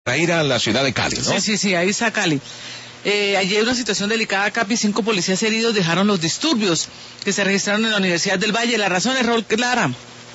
para ir a la ciudad de Cali, ¿no? Sí, ahí está Cali. Ayer una situación delicada, Capi, 5 policías heridos dejaron los disturbios que se registraron en la Universidad del Valle. La razón es, Raúl Clara.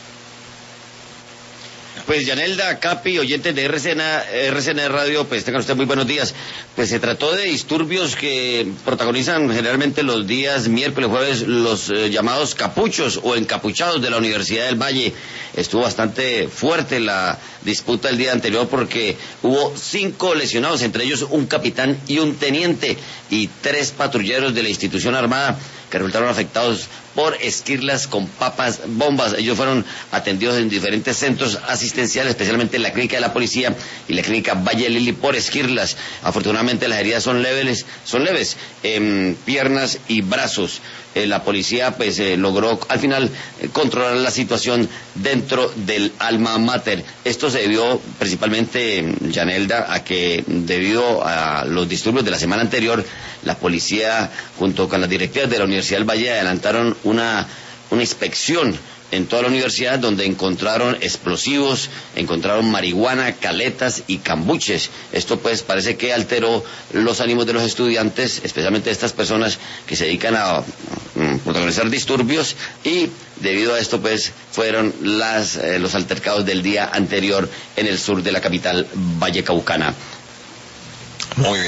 Pues Yanelda, Capi, oyentes de RCN Radio, pues tengan ustedes muy buenos días. Pues se trató de disturbios que protagonizan generalmente los días miércoles, jueves, los llamados capuchos o encapuchados de la Universidad del Valle. Estuvo bastante fuerte la disputa el día anterior porque hubo 5 lesionados, entre ellos un capitán y un teniente, y 3 patrulleros de la institución armada que resultaron afectados por esquirlas con papas bombas. Ellos fueron atendidos en diferentes centros asistenciales, especialmente en la clínica de la policía y la clínica Valle Lili, por esquirlas. Afortunadamente las heridas son leves en piernas y brazos. La policía pues logró al final controlar la situación dentro del alma mater. Esto se debió principalmente, Yanelda, a que debido a los disturbios de la semana anterior, la policía junto con las directivas de la Universidad del Valle adelantaron una inspección en toda la universidad, donde encontraron explosivos, encontraron marihuana, caletas y cambuches. Esto pues parece que alteró los ánimos de los estudiantes, especialmente de estas personas que se dedican a protagonizar disturbios, y debido a esto pues fueron los altercados del día anterior en el sur de la capital vallecaucana. Muy bien.